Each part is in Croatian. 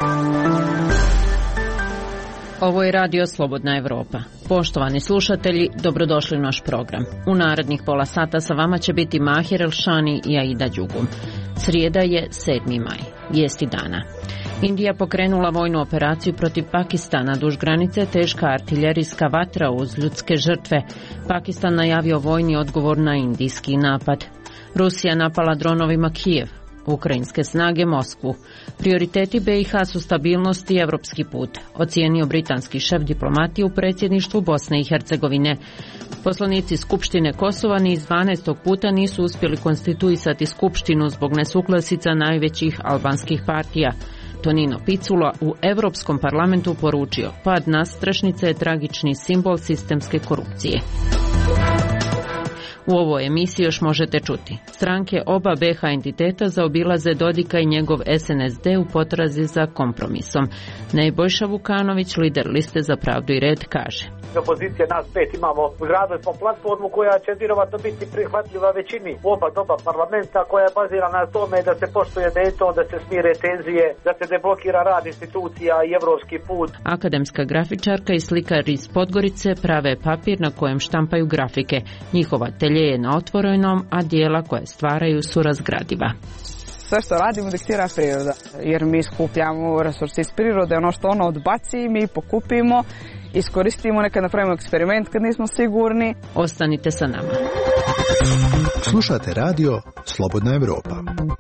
Ovo je Radio Slobodna Evropa. Poštovani slušatelji, dobrodošli u naš program. U narednih pola sata sa vama će biti Mahir Elšani i Aida Đugum. Srijeda je 7. maj. Vijesti dana. Indija pokrenula vojnu operaciju protiv Pakistana. Duž granice teška artiljerijska vatra uz ljudske žrtve. Pakistan najavio vojni odgovor na indijski napad. Rusija napala dronovima Kijev. Ukrajinske snage Moskvu. Prioriteti BiH su stabilnost i evropski put, ocijenio britanski šef diplomatije u predsjedništvu Bosne i Hercegovine. Poslanici Skupštine Kosova ni iz 12. puta nisu uspjeli konstituisati Skupštinu zbog nesuglasica najvećih albanskih partija. Tonino Picula u Europskom parlamentu poručio: pad nadstrešnice je tragični simbol sistemske korupcije. U ovoj emisiji još možete čuti: stranke oba BiH entiteta zaobilaze Dodika i njegov SNSD u potrazi za kompromisom. Nebojša Vukanović, lider liste Za pravdu i red, kaže: opozicije nas 5 imamo, izradili smo platformu koja će vjerovatno biti prihvatljiva većini u oba doba parlamenta, koja je bazirana na tome da se poštuje Dayton, da se smire tenzije, da se deblokira rad institucija i evropski put. Akademska grafičarka i slikar iz Podgorice prave papir na kojem štampaju grafike. Njihova atelje je na otvorenom, a dijela koje stvaraju su razgradiva. Sve što radimo diktira priroda, jer mi skupljamo resurse iz prirode, ono što ono odbaci mi pokupimo, iskoristimo, nekad napravimo eksperiment kad nismo sigurni. Ostanite sa nama. Slušate radio Slobodna Evropa.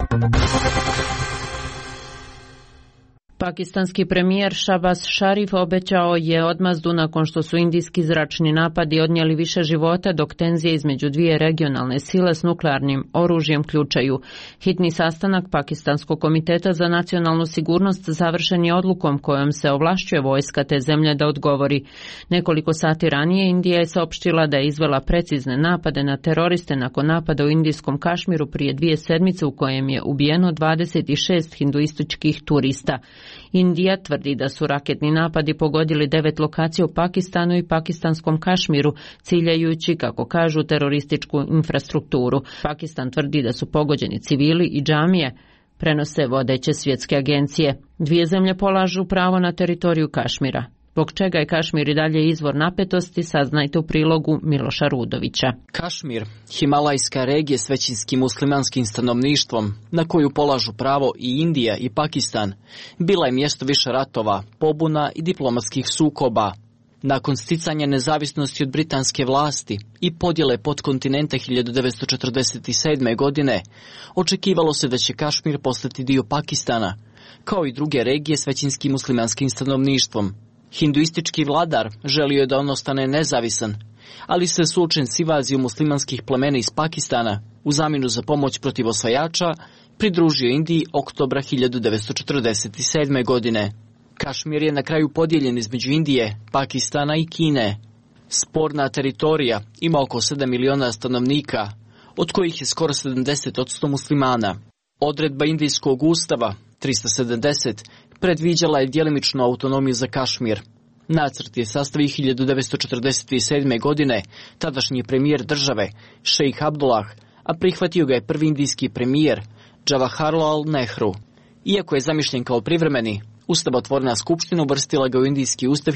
Pakistanski premijer Shahbaz Sharif obećao je odmazdu nakon što su indijski zračni napadi odnijeli više života, dok tenzije između dvije regionalne sile s nuklearnim oružjem ključaju. Hitni sastanak Pakistanskog komiteta za nacionalnu sigurnost završen je odlukom kojom se ovlašćuje vojska te zemlje da odgovori. Nekoliko sati ranije Indija je saopštila da je izvela precizne napade na teroriste nakon napada u indijskom Kašmiru prije 2 sedmice u kojem je ubijeno 26 hinduističkih turista. Indija tvrdi da su raketni napadi pogodili 9 lokacija u Pakistanu i pakistanskom Kašmiru, ciljajući, kako kažu, terorističku infrastrukturu. Pakistan tvrdi da su pogođeni civili i džamije, prenose vodeće svjetske agencije. Dvije zemlje polažu pravo na teritoriju Kašmira. Zbog čega je Kašmir i dalje izvor napetosti, saznajte u prilogu Miloša Rudovića. Kašmir, himalajska regija s većinskim muslimanskim stanovništvom, na koju polažu pravo i Indija i Pakistan, bila je mjesto više ratova, pobuna i diplomatskih sukoba. Nakon sticanja nezavisnosti od britanske vlasti i podjele podkontinenta 1947. godine, očekivalo se da će Kašmir postati dio Pakistana, kao i druge regije s većinskim muslimanskim stanovništvom. Hinduistički vladar želio je da on ostane nezavisan, ali se suočen s invazijom muslimanskih plemena iz Pakistana u zamjenu za pomoć protiv osvajača pridružio Indiji oktobra 1947. godine. Kašmir je na kraju podijeljen između Indije, Pakistana i Kine. Sporna teritorija ima oko 7 miliona stanovnika, od kojih je skoro 70% muslimana. Odredba indijskog ustava 370 predviđala je djelimičnu autonomiju za Kašmir. Nacrt je sastavio 1947. godine tadašnji premijer države, šejh Abdullah, a prihvatio ga je prvi indijski premijer, Jawaharlal Nehru. Iako je zamišljen kao privremeni, Ustavotvorna skupština uvrstila ga u indijski ustav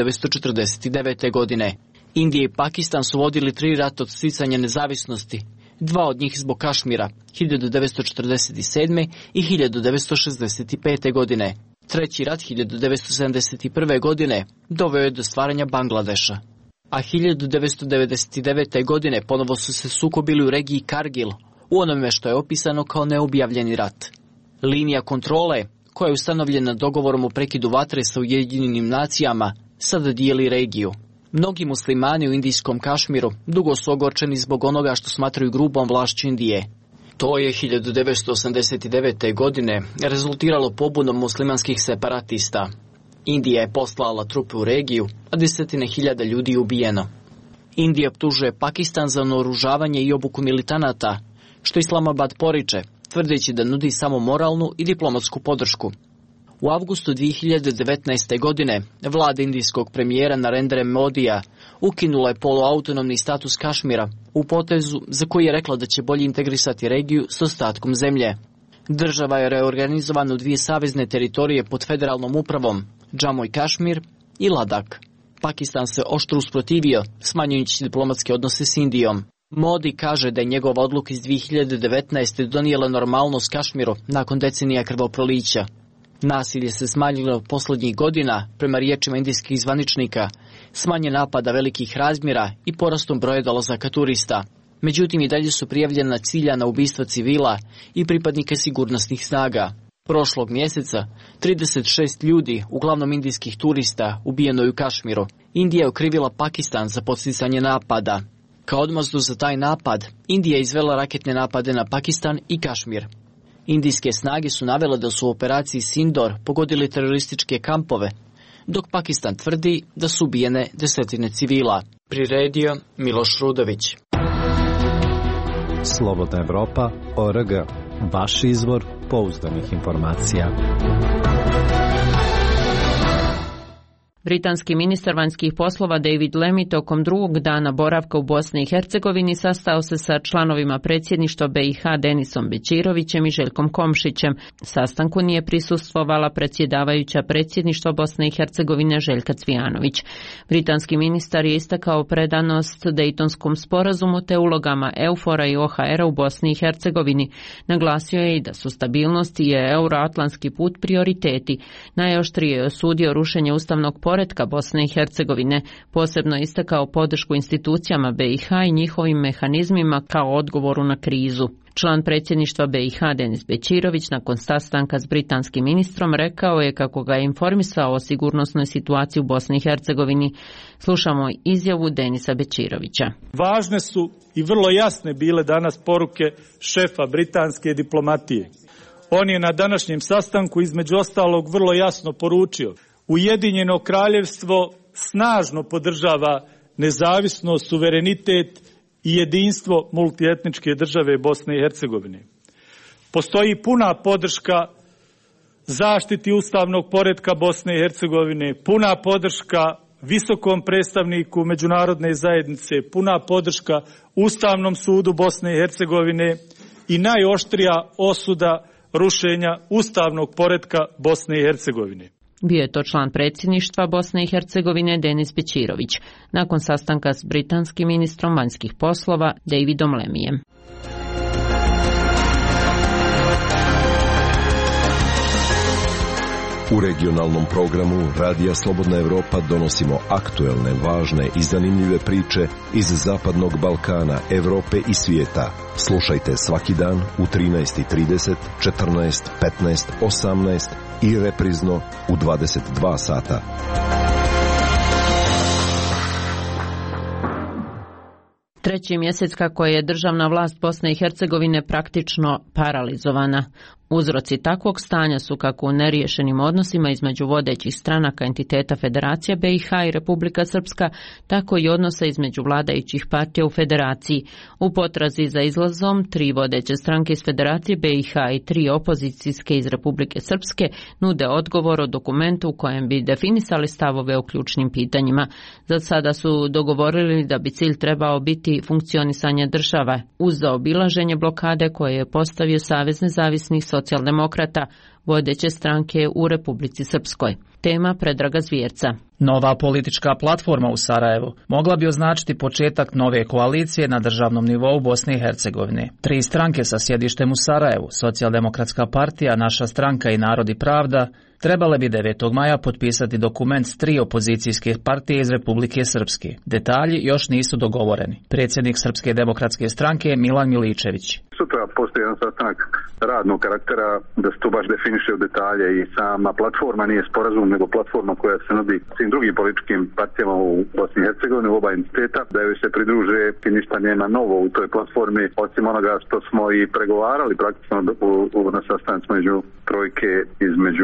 1949. godine. Indija i Pakistan su vodili 3 rata od sticanja nezavisnosti, 2 od njih zbog Kašmira, 1947. i 1965. godine. Treći rat 1971. godine doveo je do stvaranja Bangladeša. A 1999. godine ponovo su se sukobili u regiji Kargil, u onome što je opisano kao neobjavljeni rat. Linija kontrole, koja je ustanovljena dogovorom o prekidu vatre sa Ujedinjenim nacijama, sada dijeli regiju. Mnogi muslimani u indijskom Kašmiru dugo su ogorčeni zbog onoga što smatraju grubom vlašću Indije. To je 1989. godine rezultiralo pobunom muslimanskih separatista. Indija je poslala trupe u regiju, a 10.000 ljudi je ubijeno. Indija optužuje Pakistan za naoružavanje i obuku militanata, što Islamabad poriče, tvrdeći da nudi samo moralnu i diplomatsku podršku. U avgustu 2019. godine vlada indijskog premijera Narendra Modija ukinula je poluautonomni status Kašmira u potezu za koji je rekla da će bolje integrisati regiju s ostatkom zemlje. Država je reorganizovana u 2 savezne teritorije pod federalnom upravom, Džammu i Kašmir i Ladak. Pakistan se oštro usprotivio, smanjujući diplomatske odnose s Indijom. Modi kaže da je njegova odluka iz 2019. donijela normalnost Kašmiru nakon decenija krvoprolića. Nasilje se smanjilo posljednjih godina, prema riječima indijskih zvaničnika, smanje napada velikih razmjera i porastom broja dolazaka turista. Međutim, i dalje su prijavljena ciljana ubistva civila i pripadnika sigurnosnih snaga. Prošlog mjeseca 36 ljudi, uglavnom indijskih turista, ubijeno je u Kašmiru. Indija je okrivila Pakistan za podsticanje napada. Kao odmazdu za taj napad, Indija je izvela raketne napade na Pakistan i Kašmir. Indijske snage su navele da su u operaciji Sindor pogodili terorističke kampove, dok Pakistan tvrdi da su ubijene desetine civila. Priredio Miloš Rudović. Slobodna Evropa.org, vaš izvor pouzdanih informacija. Britanski ministar vanjskih poslova David Lammy tokom drugog dana boravka u Bosni i Hercegovini sastao se sa članovima predsjedništva BiH Denisom Bećirovićem i Željkom Komšićem. Sastanku nije prisustvovala predsjedavajuća predsjedništva Bosne i Hercegovine Željka Cvijanović. Britanski ministar je istakao predanost Dejtonskom sporazumu te ulogama EUFOR-a i OHR-a u Bosni i Hercegovini. Naglasio je i da su stabilnost i euroatlantski put prioriteti. Najoštrije je osudio rušenje ustavnog poretka Bosne i Hercegovine, posebno istakao podršku institucijama BiH i njihovim mehanizmima kao odgovoru na krizu. Član predsjedništva BiH Denis Bećirović nakon sastanka s britanskim ministrom rekao je kako ga je informisao o sigurnosnoj situaciji u Bosni i Hercegovini. Slušamo izjavu Denisa Bećirovića. Važne su i vrlo jasne bile danas poruke šefa britanske diplomatije. On je na današnjem sastanku između ostalog vrlo jasno poručio: Ujedinjeno kraljevstvo snažno podržava nezavisnost, suverenitet i jedinstvo multietničke države Bosne i Hercegovine. Postoji puna podrška zaštiti ustavnog poretka Bosne i Hercegovine, puna podrška visokom predstavniku međunarodne zajednice, puna podrška Ustavnom sudu Bosne i Hercegovine i najoštrija osuda rušenja ustavnog poretka Bosne i Hercegovine. Bio je to član predsjedništva Bosne i Hercegovine Denis Bećirović, nakon sastanka s britanskim ministrom vanjskih poslova Davidom Lemijem. U regionalnom programu Radija Slobodna Evropa donosimo aktuelne, važne i zanimljive priče iz Zapadnog Balkana, Evrope i svijeta. Slušajte svaki dan u 13:30, 14, 15, 18 i reprizno u 22 sata. Treći mjesec kako je državna vlast Bosne i Hercegovine praktično paralizovana. Uzroci takvog stanja su kako u neriješenim odnosima između vodećih stranaka entiteta Federacija BiH i Republika Srpska, tako i odnose između vladajućih partija u Federaciji. U potrazi za izlazom 3 vodeće stranke iz Federacije BiH i 3 opozicijske iz Republike Srpske nude odgovor o dokumentu u kojem bi definisali stavove o ključnim pitanjima. Za sada su dogovorili da bi cilj trebao biti funkcionisanje države uz zaobilaženje blokade koje je postavio Savez nezavisnih socijaldemokrata, vodeće stranke u Republici Srpskoj. Tema Predraga Zvjerca. Nova politička platforma u Sarajevu mogla bi označiti početak nove koalicije na državnom nivou Bosne i Hercegovine. 3 stranke sa sjedištem u Sarajevu, Socijaldemokratska partija, Naša stranka i Narod i Pravda, trebale bi 9. maja potpisati dokument s 3 opozicijske partije iz Republike Srpske. Detalji još nisu dogovoreni. Predsjednik Srpske demokratske stranke Milan Miličević. Sutra postoji jedan sastanak radnog karaktera da se to baš definiše u detalje i sama platforma nije sporazum, nego platforma koja se nudi svim drugim političkim partijama u Bosni i Hercegovini, u oba entiteta, da joj se pridruže i ništa nema novo u toj platformi, osim onoga što smo i pregovarali praktično na sastancima između trojke, između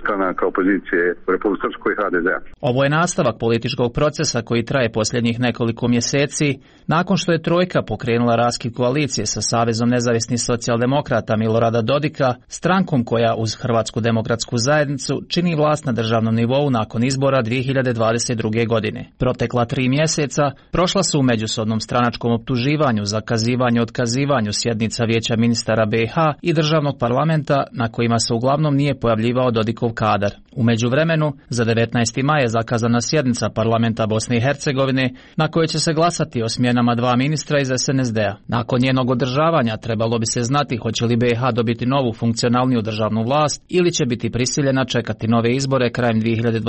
stranaka opozicije u Republici Srpskoj HDZ-a. Ovo je nastavak političkog procesa koji traje posljednjih nekoliko mjeseci, nakon što je Trojka pokrenula raskid koalicije sa Savezom nezavisnih socijaldemokrata Milorada Dodika, strankom koja uz Hrvatsku demokratsku zajednicu čini vlast na državnom nivou nakon izbora 2022. godine. Protekla 3 mjeseca prošla su u međusobnom stranačkom optuživanju, zakazivanju, otkazivanju sjednica Vijeća ministara BiH i državnog parlamenta na kojima se uglavnom nije pojavljivao Dodikov kadar. U međuvremenu, za 19. maj je zakazana sjednica parlamenta Bosne i Hercegovine na kojoj će se glasati o smjenama 2 ministra iz SNSD-a. Nakon njenog održavanja trebalo bi se znati hoće li BiH dobiti novu funkcionalniju državnu vlast ili će biti prisiljena čekati nove izbore krajem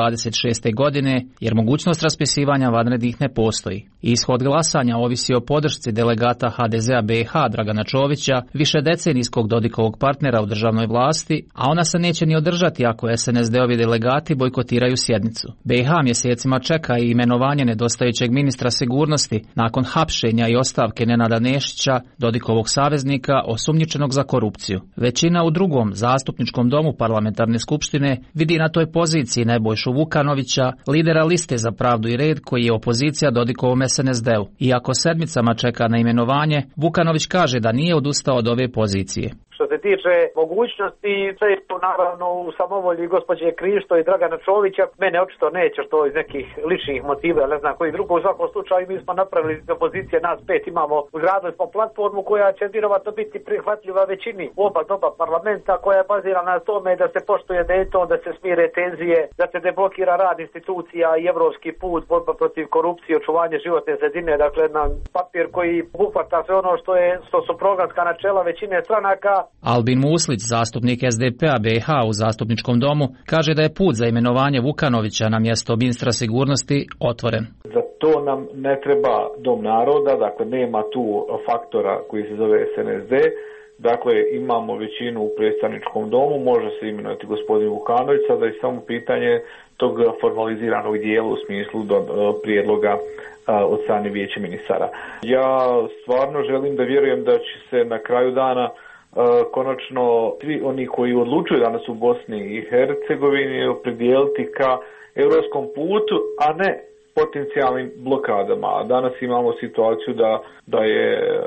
2026. godine, jer mogućnost raspisivanja vanrednih ne postoji. Ishod glasanja ovisi o podršci delegata HDZ-a BiH Dragana Čovića, višedecenijskog Dodikovog partnera u državnoj vlasti, a ona se neće ni održati ako SNSD-ovi delegati bojkotiraju sjednicu. BiH mjesecima čeka i imenovanje nedostajućeg ministra sigurnosti nakon hapšenja i ostavke Nenada Nešića, Dodikovog saveznika, osumnjičenog za korupciju. Većina u drugom zastupničkom domu parlamentarne skupštine vidi na toj poziciji Nebojšu Vukanovića, lidera liste za pravdu i red koji je opozicija Dodikovom SNSD-u. Iako sedmicama čeka na imenovanje, Vukanović kaže da nije odustao od ove pozicije. Što se tiče mogućnosti, sve je to naravno u samovolji gospođe Krišto i Dragana Čovića. Mene očito neće to iz nekih ličnih motiva, ne znam koji drugo. U svakom slučaju mi smo napravili iz opozicije, nas 5 imamo, uzradili smo platformu koja će vjerovatno biti prihvatljiva većini u oba doba parlamenta, koja je bazirana na tome da se poštuje Dayton, da se smire tenzije, da se deblokira rad institucija i evropski put, borba protiv korupcije, očuvanje životne sredine, dakle na papir koji obuhvata sve ono što su programska načela većine stranaka. Albin Muslić, zastupnik SDP-a BiH u zastupničkom domu, kaže da je put za imenovanje Vukanovića na mjesto ministra sigurnosti otvoren. Za to nam ne treba dom naroda, dakle nema tu faktora koji se zove SNSD, dakle imamo većinu u predstavničkom domu, može se imenovati gospodin Vukanović, sada je samo pitanje tog formaliziranog dijela u smislu prijedloga od strane Vijeća ministara. Ja stvarno želim da vjerujem da će se na kraju dana konačno svi oni koji odlučuju danas u Bosni i Hercegovini opredijeliti ka europskom putu, a ne potencijalnim blokadama. A danas imamo situaciju da je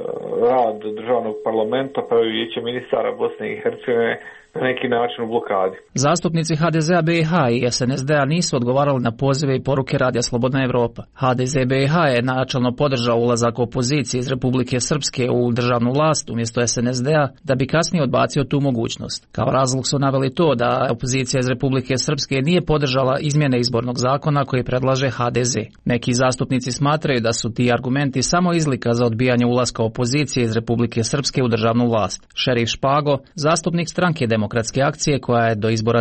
rad državnog parlamenta pa i Vijeća ministara Bosne i Hercegovine na neki način u blokadi. Zastupnici HDZ-a BiH i SNSD-a nisu odgovarali na pozive i poruke Radija Slobodna Evropa. HDZ BiH je načelno podržao ulazak opozicije iz Republike Srpske u državnu vlast umjesto SNSD-a da bi kasnije odbacio tu mogućnost. Kao razlog su naveli to da opozicija iz Republike Srpske nije podržala izmjene izbornog zakona koji predlaže HDZ. Neki zastupnici smatraju da su ti argumenti samo izlika za odbijanje ulaska opozicije iz Republike Srpske u državnu vlast. Šerif Špago, zastupnik stranke Demokratske akcije koja je do izbora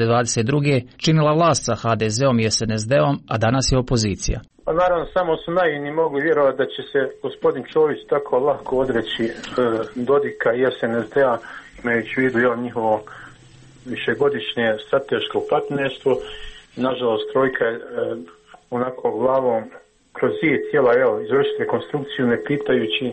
2022. činila vlast sa HDZ-om i SNSD-om, a danas je opozicija. Pa naravno, samo su naivni mogli vjerovati da će se gospodin Čović tako lako odreći Dodika i SNSD-a, imajući u vidu njihovo višegodišnje strateško partnerstvo. Nažalost, Trojka je onako glavom kroz zid cijela izvršiti rekonstrukciju ne pitajući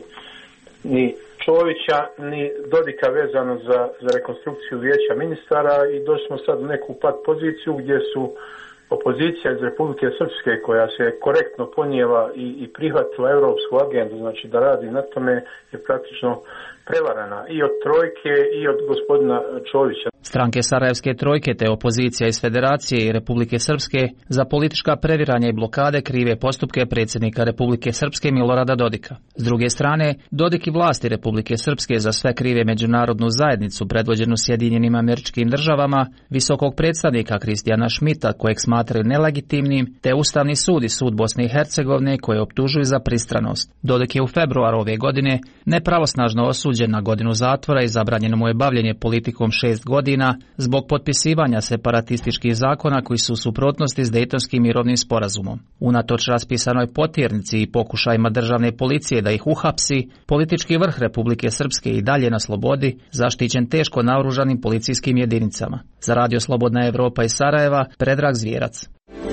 ni Čovića ni Dodika vezano za rekonstrukciju Vijeća ministara i došli smo sad u neku pat poziciju gdje su opozicija iz Republike Srpske koja se korektno ponijela i prihvatila europsku agendu, znači da radi na tome, je praktično prevarana i od Trojke i od gospodina Čovića. Stranke Sarajevske trojke te opozicija iz Federacije i Republike Srpske za politička previranja i blokade krive postupke predsjednika Republike Srpske Milorada Dodika. S druge strane, Dodik i vlasti Republike Srpske za sve krive međunarodnu zajednicu predvođenu Sjedinjenim Američkim Državama, visokog predstavnika Kristijana Šmita kojeg smatraju nelegitimnim, te Ustavni sud i sud Bosne i Hercegovine koje optužuju za pristranost. Dodik je u februaru ove godine nepravosnažno osuđen na godinu zatvora i zabranjeno mu je bavljenje politikom 6 godina zbog potpisivanja separatističkih zakona koji su u suprotnosti s Dejtonskim mirovnim sporazumom. Unatoč raspisanoj potjernici i pokušajima državne policije da ih uhapsi, politički vrh Republike Srpske i dalje na slobodi, zaštićen teško naoružanim policijskim jedinicama. Za Radio Slobodna Evropa iz Sarajeva, Predrag Zvjerac.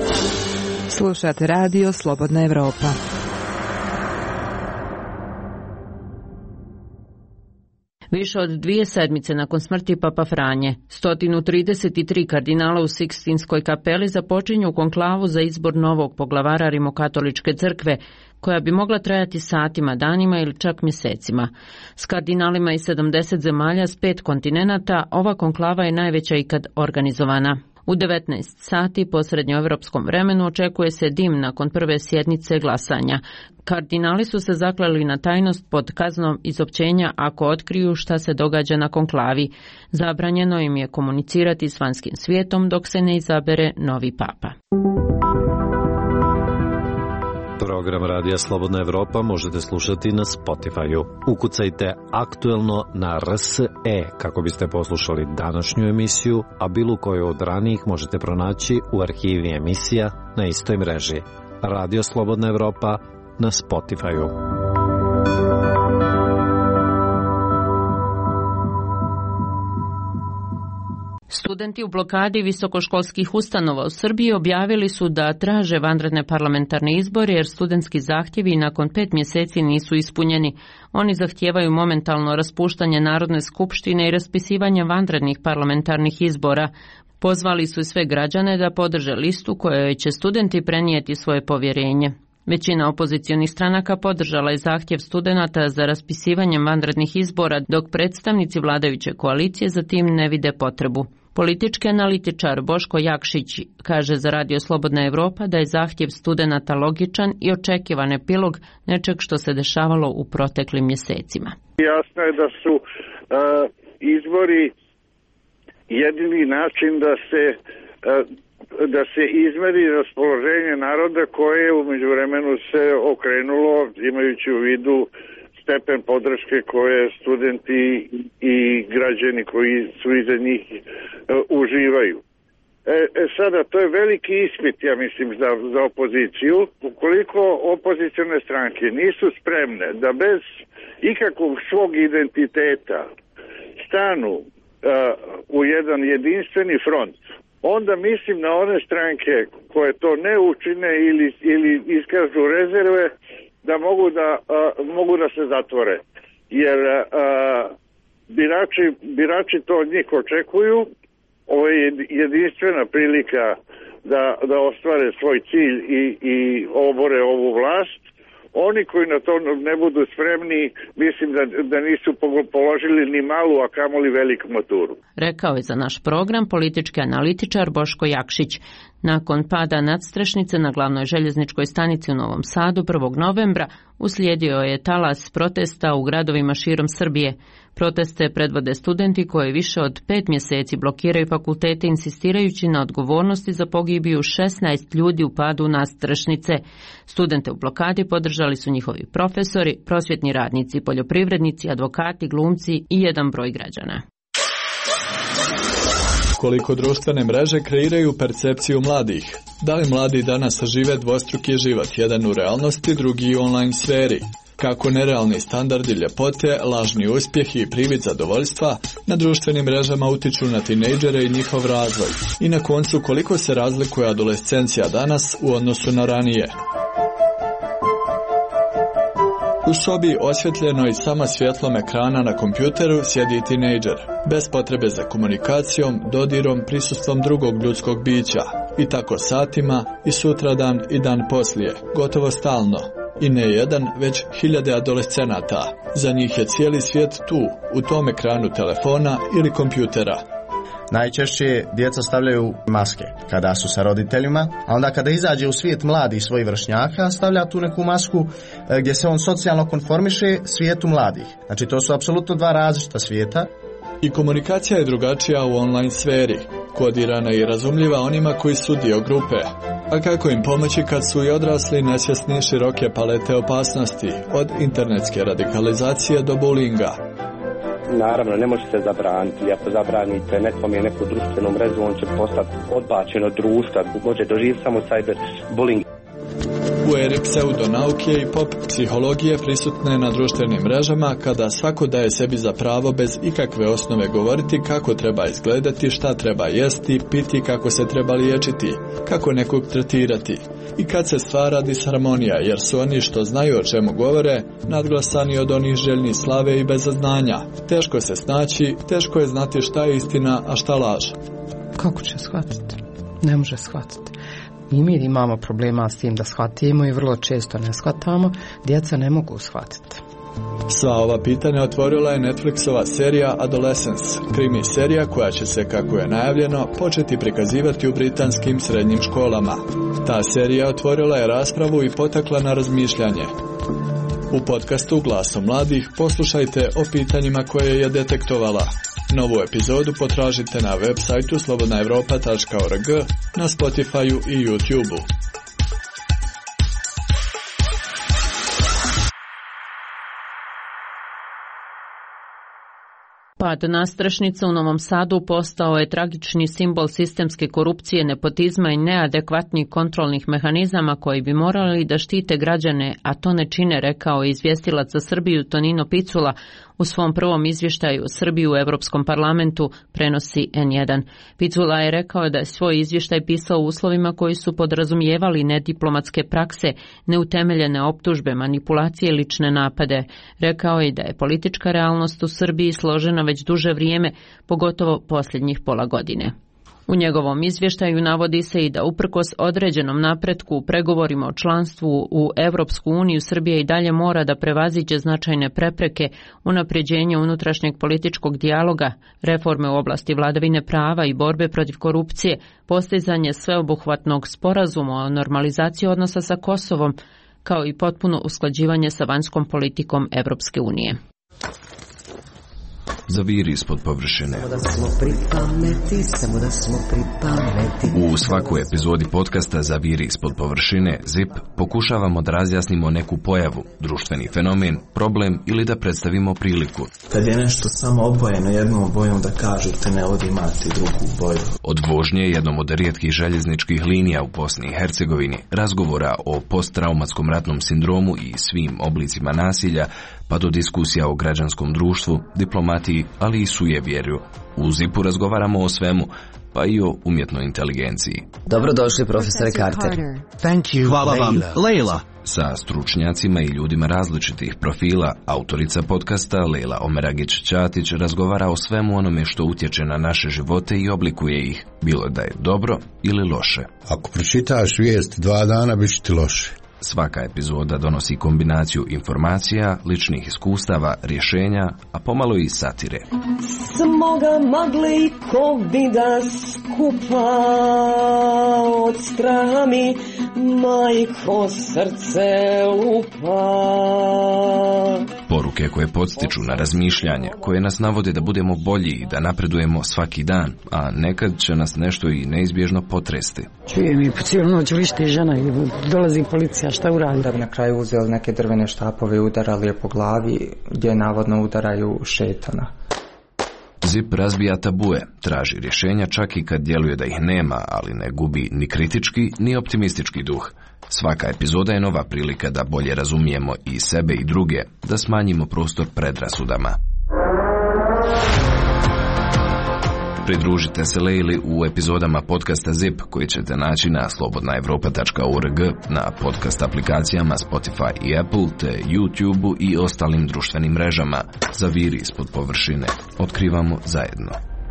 Slušate Radio Slobodna Evropa. Više od 2 sedmice nakon smrti Papa Franje, 133 kardinala u Sikstinskoj kapeli započinju konklavu za izbor novog poglavara Rimokatoličke crkve, koja bi mogla trajati satima, danima ili čak mjesecima. S kardinalima iz 70 zemalja s 5 kontinenata, ova konklava je najveća ikad organizovana. U 19 sati po srednjoevropskom vremenu očekuje se dim nakon prve sjednice glasanja. Kardinali su se zakleli na tajnost pod kaznom izopćenja ako otkriju šta se događa na konklavi. Zabranjeno im je komunicirati s vanjskim svijetom dok se ne izabere novi papa. Program Radija Slobodna Evropa možete slušati na Spotify-u. Ukucajte aktuelno na RSE kako biste poslušali današnju emisiju, a bilo koju od ranijih možete pronaći u arhivi emisija na istoj mreži. Radio Slobodna Evropa na Spotify-u. Studenti u blokadi visokoškolskih ustanova u Srbiji objavili su da traže vanredne parlamentarne izbore jer studentski zahtjevi nakon 5 mjeseci nisu ispunjeni. Oni zahtijevaju momentalno raspuštanje Narodne skupštine i raspisivanje vanrednih parlamentarnih izbora. Pozvali su sve građane da podrže listu kojoj će studenti prenijeti svoje povjerenje. Većina opozicionih stranaka podržala je zahtjev studenata za raspisivanjem vanrednih izbora, dok predstavnici vladajuće koalicije za tim ne vide potrebu. Politički analitičar Boško Jakšić kaže za Radio Slobodna Evropa da je zahtjev studenata logičan i očekivan epilog nečeg što se dešavalo u proteklim mjesecima. Jasno je da su izbori jedini način da se izmeri raspoloženje naroda koje u međuvremenu se okrenulo, imajući u vidu stepen podrške koje studenti i građani koji su iza njih uživaju. Sada, to je veliki ispit, ja mislim, za opoziciju. Ukoliko opozicione stranke nisu spremne da bez ikakvog svog identiteta stanu u jedan jedinstveni front, onda mislim na one stranke koje to ne učine ili iskažu rezerve da mogu da se zatvore. Jer birači to od njih očekuju. Ovo je jedinstvena prilika da ostvare svoj cilj i obore ovu vlast. Oni koji na to ne budu spremni, mislim da nisu položili ni malu, a kamoli veliku maturu. Rekao je za naš program politički analitičar Boško Jakšić. Nakon pada nadstrešnice na glavnoj željezničkoj stanici u Novom Sadu 1. novembra uslijedio je talas protesta u gradovima širom Srbije. Proteste predvode studenti koji više od 5 mjeseci blokiraju fakultete insistirajući na odgovornosti za pogibiju 16 ljudi u padu nadstrešnice. Studente u blokadi podržali su njihovi profesori, prosvjetni radnici, poljoprivrednici, advokati, glumci i jedan broj građana. Koliko društvene mreže kreiraju percepciju mladih? Da li mladi danas žive dvostruki život, jedan u realnosti, drugi u online sferi? Kako nerealni standardi ljepote, lažni uspjehi i privid zadovoljstva na društvenim mrežama utiču na tinejdžere i njihov razvoj? I na koncu, koliko se razlikuje adolescencija danas u odnosu na ranije? U sobi osvjetljenoj samo svjetlom ekrana na kompjuteru sjedi tinejdžer, bez potrebe za komunikacijom, dodirom, prisustvom drugog ljudskog bića. I tako satima, i sutradan, i dan poslije, gotovo stalno. I ne jedan, već hiljade adolescenata. Za njih je cijeli svijet tu, u tom ekranu telefona ili kompjutera. Najčešće djeca stavljaju maske kada su sa roditeljima, a onda kada izađe u svijet mladih svojih vršnjaka, stavlja tu neku masku gdje se on socijalno konformiše svijetu mladih. Znači to su apsolutno dva različita svijeta. I komunikacija je drugačija u online sferi, kodirana i razumljiva onima koji su dio grupe. A kako im pomoći kad su i odrasli nesvjesni široke palete opasnosti, od internetske radikalizacije do bullinga? Naravno, ne može se zabraniti. Ako zabranite nekome neku društvenu mrežu, on će postati odbačen od društva, može doživjeti samo cyberbullying. U eri pseudonauke i pop psihologije prisutne na društvenim mrežama, kada svako daje sebi za pravo bez ikakve osnove govoriti kako treba izgledati, šta treba jesti, piti, kako se treba liječiti, kako nekog tretirati. I kad se stvara disharmonija, jer su oni što znaju o čemu govore nadglasani od onih željni slave i bezaznanja. Teško se snaći, teško je znati šta je istina, a šta laž. Kako će shvatiti? Ne može shvatiti. I mi imamo problema s tim da shvatimo i vrlo često ne shvatamo. Djeca ne mogu shvatiti. Sva ova pitanja otvorila je Netflixova serija Adolescence, krimi serija koja će se, kako je najavljeno, početi prikazivati u britanskim srednjim školama. Ta serija otvorila je raspravu i potakla na razmišljanje. U podcastu Glasom mladih poslušajte o pitanjima koje je detektovala. Novu epizodu potražite na web sajtu slobodnaevropa.org, na Spotifyu i YouTubeu. Pad nastrešnica u Novom Sadu postao je tragični simbol sistemske korupcije, nepotizma i neadekvatnih kontrolnih mehanizama koji bi morali da štite građane, a to ne čine, rekao je izvjestilac za Srbiju Tonino Picula u svom prvom izvještaju Srbiju u Europskom parlamentu, prenosi N1. Picula je rekao da je svoj izvještaj pisao u uslovima koji su podrazumijevali nediplomatske prakse, neutemeljene optužbe, manipulacije i lične napade. Rekao je da je politička realnost u Srbiji složena već duže vrijeme, pogotovo posljednjih pola godine. U njegovom izvještaju navodi se i da uprkos određenom napretku u pregovorima o članstvu u Europsku uniju, Srbija i dalje mora da prevaziđe značajne prepreke, unapređenje unutrašnjeg političkog dijaloga, reforme u oblasti vladavine prava i borbe protiv korupcije, postizanje sveobuhvatnog sporazuma o normalizaciji odnosa sa Kosovom, kao i potpuno usklađivanje sa vanjskom politikom Europske unije. Zaviri ispod površine. U svakoj epizodi podcasta Zaviri ispod površine ZIP pokušavamo da razjasnimo neku pojavu, društveni fenomen, problem ili da predstavimo priliku. Kad je nešto samo obojeno jednom bojom, da kažete ne vodi imati drugu boju. Od vožnje jednom od rijetkih željezničkih linija u Bosni i Hercegovini, razgovora o posttraumatskom ratnom sindromu i svim oblicima nasilja, pa do diskusija o građanskom društvu, diplomatiji, ali i sujevjerju. U ZIP-u razgovaramo o svemu, pa i o umjetnoj inteligenciji. Dobrodošli, profesore Carter. Thank you. Hvala vam, Leila. Sa stručnjacima i ljudima različitih profila, autorica podcasta Leila Omeragić-Ćatić razgovara o svemu onome što utječe na naše živote i oblikuje ih, bilo da je dobro ili loše. Ako pročitaš vijest 2 dana, bit će ti loše. Svaka epizoda donosi kombinaciju informacija, ličnih iskustava, rješenja, a pomalo i satire. Smoga magli ko bi da skupa od straha mi majko srce lupa. Poruke koje podstiču na razmišljanje, koje nas navode da budemo bolji i da napredujemo svaki dan, a nekad će nas nešto i neizbježno potresti. Čujem i po cijelu noć vrišti žena i dolazi policija, šta uradi? Da bi na kraju uzeli neke drvene štapove i udarali je po glavi, gdje navodno udaraju šetana. ZIP razbija tabue, traži rješenja čak i kad djeluje da ih nema, ali ne gubi ni kritički ni optimistički duh. Svaka epizoda je nova prilika da bolje razumijemo i sebe i druge, da smanjimo prostor predrasudama. Pridružite se Leili u epizodama podcasta ZIP koji ćete naći na slobodnaevropa.org, na podcast aplikacijama Spotify i Apple, te YouTubeu i ostalim društvenim mrežama. Zaviri ispod površine. Otkrivamo zajedno.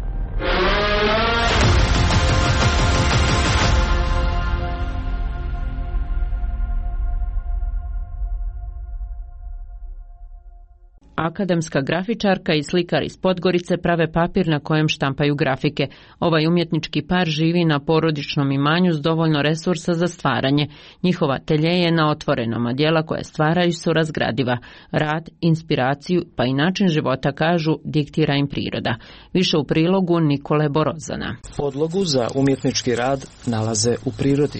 Akademska grafičarka i slikar iz Podgorice prave papir na kojem štampaju grafike. Ovaj umjetnički par živi na porodičnom imanju s dovoljno resursa za stvaranje. Njihova atelje je na otvorenom, a djela koje stvaraju su razgradiva. Rad, inspiraciju pa i način života, kažu, diktira im priroda. Više u prilogu Nikole Borozana. Podlogu za umjetnički rad nalaze u prirodi.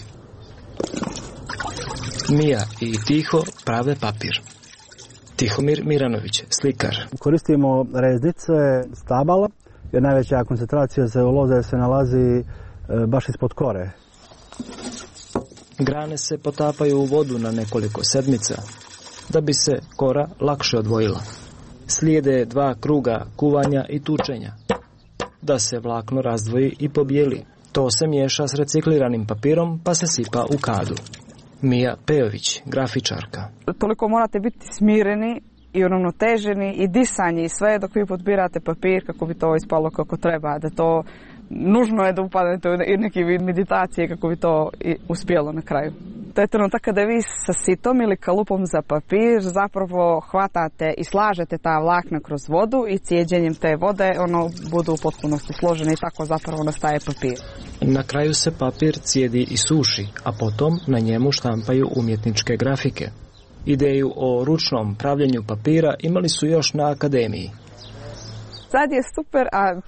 Mija i Tiho prave papir. Tihomir Miranović, slikar. Koristimo rezdice stabala, jer najveća koncentracija zeluloze se nalazi baš ispod kore. Grane se potapaju u vodu na nekoliko sedmica, da bi se kora lakše odvojila. Slijede 2 kruga kuvanja i tučenja, da se vlakno razdvoji i pobijeli. To se miješa s recikliranim papirom pa se sipa u kadu. Mija Pejović, grafičarka. Toliko morate biti smireni i uravnoteženi i disanje i sve dok vi podbirate papir kako bi to ispalo kako treba, da to nužno je da upadnete u neki vid meditacije kako bi to uspjelo na kraju. To je trenutak kada vi sa sitom ili kalupom za papir zapravo hvatate i slažete ta vlakna kroz vodu i cijeđenjem te vode budu u potpunosti složene i tako zapravo nastaje papir. Na kraju se papir cijedi i suši, a potom na njemu štampaju umjetničke grafike. Ideju o ručnom pravljenju papira imali su još na akademiji. Sad je super, a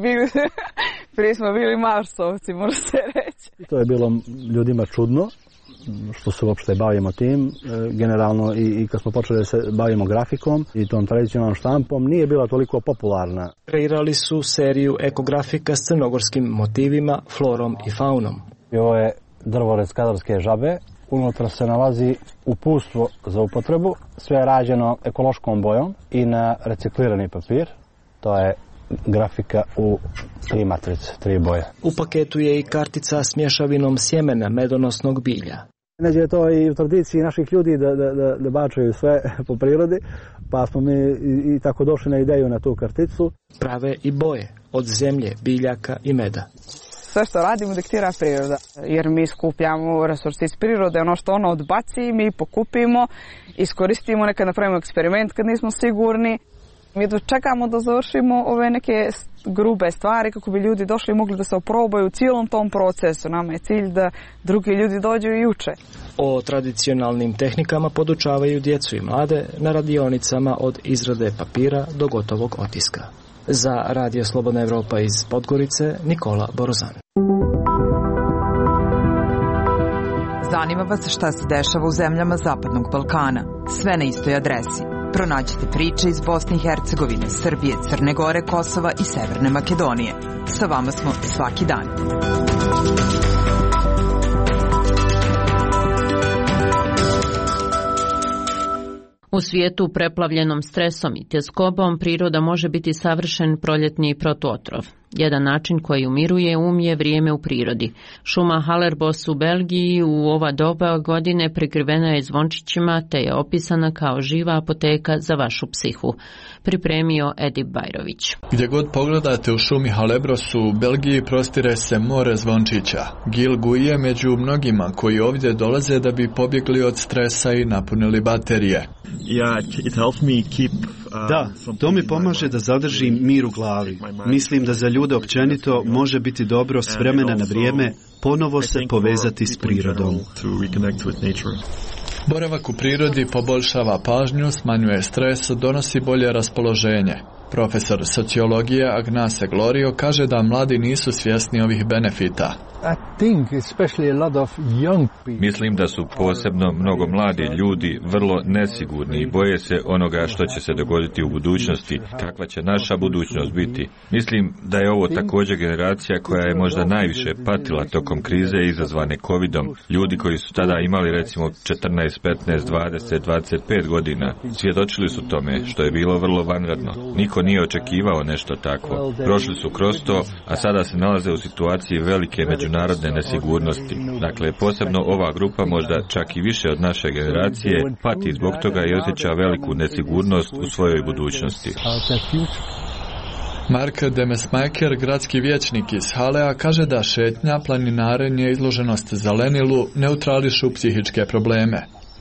prije smo bili marsovci, može se reći. To je bilo ljudima čudno, što se uopšte bavimo tim. Generalno i kad smo počeli da se bavimo grafikom i tom tradicionalnom štampom, nije bila toliko popularna. Kreirali su seriju ekografika s crnogorskim motivima, florom i faunom. Ovo je drvored skadarske žabe. Unutra se nalazi uputstvo za upotrebu. Sve je rađeno ekološkom bojom i na reciklirani papir. To je grafika u 3 matrice, 3 boje. U paketu je i kartica s mješavinom sjemena medonosnog bilja. Neđe je to i u tradiciji naših ljudi da bačaju sve po prirodi, pa smo mi i tako došli na ideju na tu karticu. Prave i boje od zemlje, biljaka i meda. Sve što radimo diktira priroda, jer mi skupljamo resurse iz prirode, ono što ona odbaci, mi pokupimo, iskoristimo, nekad napravimo eksperiment kad nismo sigurni. Mi čekamo da završimo ove neke grube stvari kako bi ljudi došli i mogli da se oprobaju u cijelom tom procesu. Nama je cilj da drugi ljudi dođu i uče. O tradicionalnim tehnikama podučavaju djecu i mlade na radionicama od izrade papira do gotovog otiska. Za Radio Slobodna Evropa iz Podgorice, Nikola Borozan. Zanima vas šta se dešava u zemljama Zapadnog Balkana. Sve na istoj adresi. Pronađite priče iz Bosne i Hercegovine, Srbije, Crne Gore, Kosova i Severne Makedonije. Sa vama smo svaki dan. U svijetu preplavljenom stresom i tjeskobom priroda može biti savršen proljetni protuotrov. Jedan način koji umiruje je vrijeme u prirodi. Šuma Hallerbos u Belgiji u ova doba godine prekrivena je zvončićima te je opisana kao živa apoteka za vašu psihu. Pripremio Edip Bajrović. Gdje god pogledate u šumi Hallerbos u Belgiji prostire se more zvončića. Gil guje među mnogima koji ovdje dolaze da bi pobjegli od stresa i napunili baterije. Da, to mi pomaže da zadržim mir u glavi. Mislim da za ljude općenito može biti dobro s vremena na vrijeme ponovo se povezati s prirodom. Boravak u prirodi poboljšava pažnju, smanjuje stres, donosi bolje raspoloženje. Profesor sociologije Agnase Glorio kaže da mladi nisu svjesni ovih benefita. Mislim da su posebno mnogo mladi ljudi vrlo nesigurni i boje se onoga što će se dogoditi u budućnosti, kakva će naša budućnost biti. Mislim da je ovo također generacija koja je možda najviše patila tokom krize izazvane covidom. Ljudi koji su tada imali recimo 14, 15, 20, 25 godina svjedočili su tome, što je bilo vrlo vanredno. Niko nije očekivao nešto takvo. Prošli su kroz to, a sada se nalaze u situaciji velike međunarodne nesigurnosti. Dakle, posebno ova grupa, možda čak i više od naše generacije, pati zbog toga i osjeća veliku nesigurnost u svojoj budućnosti. Mark Demesmaker, gradski vijećnik iz Halea, kaže da šetnja, planinarenje, izloženost zelenilu neutrališu psihičke probleme.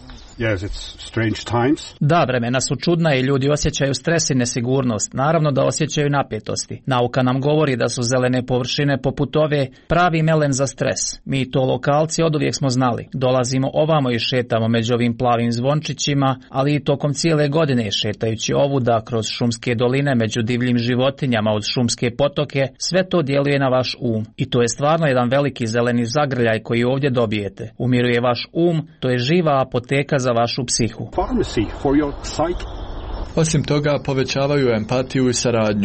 Da, vremena su čudna i ljudi osjećaju stres i nesigurnost. Naravno da osjećaju napetosti. Nauka nam govori da su zelene površine poput ove pravi melen za stres. Mi to lokalci oduvijek smo znali. Dolazimo ovamo i šetamo među ovim plavim zvončićima, ali i tokom cijele godine šetajući ovuda kroz šumske doline među divljim životinjama od šumske potoke, sve to djeluje na vaš I to je stvarno jedan veliki zeleni zagrljaj koji ovdje dobijete. Umiruje vaš to je živa apoteka za vašu psihu. Osim toga, povećavaju empatiju i saradnju.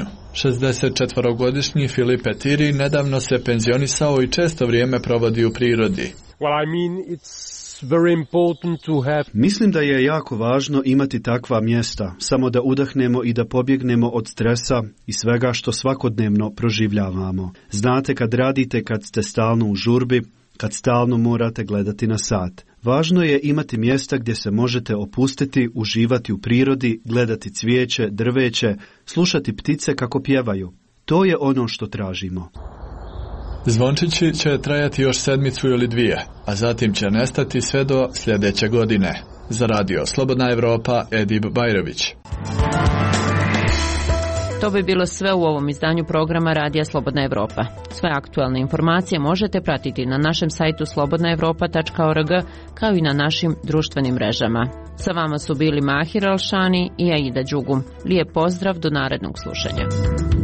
64-godišnji Filipe Tiri nedavno se penzionisao i često vrijeme provodi u prirodi. Mislim da je jako važno imati takva mjesta, samo da udahnemo i da pobjegnemo od stresa i svega što svakodnevno proživljavamo. Znate, kad radite, kad ste stalno u žurbi, kad stalno morate gledati na sat. Važno je imati mjesta gdje se možete opustiti, uživati u prirodi, gledati cvijeće, drveće, slušati ptice kako pjevaju. To je ono što tražimo. Zvončići će trajati još 7 ili 2, a zatim će nestati sve do sljedeće godine. Za radio Slobodna Evropa, Edib Bajrović. To bi bilo sve u ovom izdanju programa Radija Slobodna Evropa. Sve aktualne informacije možete pratiti na našem sajtu slobodnaevropa.org kao i na našim društvenim mrežama. Sa vama su bili Mahir Alšani i Aida Đugum. Lijep pozdrav, do narednog slušanja.